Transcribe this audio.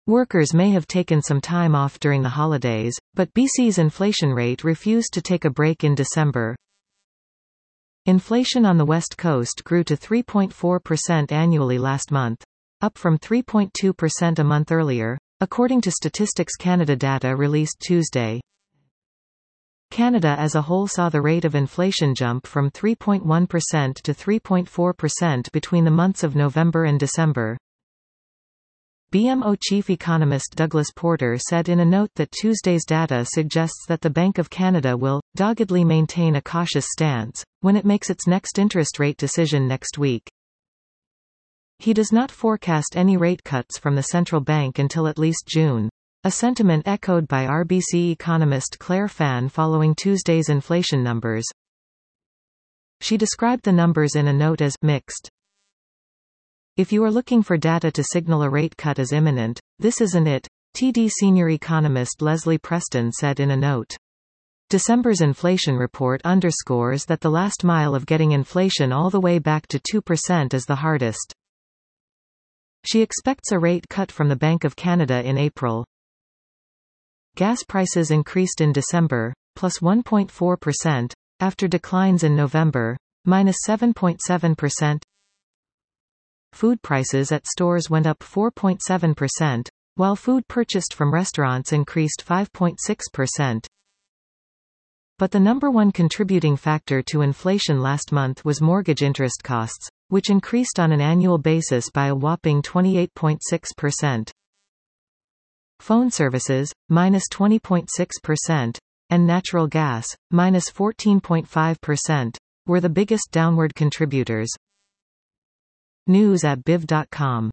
Workers may have taken some time off during the holidays, but BC's inflation rate refused to take a break in December. Inflation on the West Coast grew to 3.4% annually last month, up from 3.2% a month earlier, according to Statistics Canada data released Tuesday. Canada as a whole saw the rate of inflation jump from 3.1% to 3.4% between the months of November and December. BMO chief economist Douglas Porter said in a note that Tuesday's data suggests that the Bank of Canada will doggedly maintain a cautious stance when it makes its next interest rate decision next week. He does not forecast any rate cuts from the central bank until at least June, a sentiment echoed by RBC economist Claire Fan following Tuesday's inflation numbers. She described the numbers in a note as mixed. If you are looking for data to signal a rate cut is imminent, this isn't it, TD senior economist Leslie Preston said in a note. December's inflation report underscores that the last mile of getting inflation all the way back to 2% is the hardest. She expects a rate cut from the Bank of Canada in April. Gas prices increased in December, plus 1.4%, after declines in November, minus 7.7%. Food prices at stores went up 4.7%, while food purchased from restaurants increased 5.6%. But the number one contributing factor to inflation last month was mortgage interest costs, which increased on an annual basis by a whopping 28.6%. Phone services, minus 20.6%, and natural gas, minus 14.5%, were the biggest downward contributors. News at BIV.com